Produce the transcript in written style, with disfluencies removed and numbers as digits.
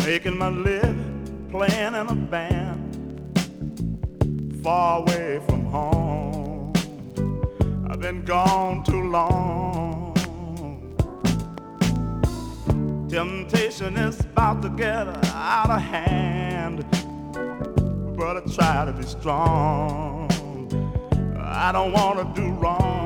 making my living, playing in a band, far away from home. I've been gone too long. Temptation is about to get out of hand, but I try to be strong. I don't want to do wrong.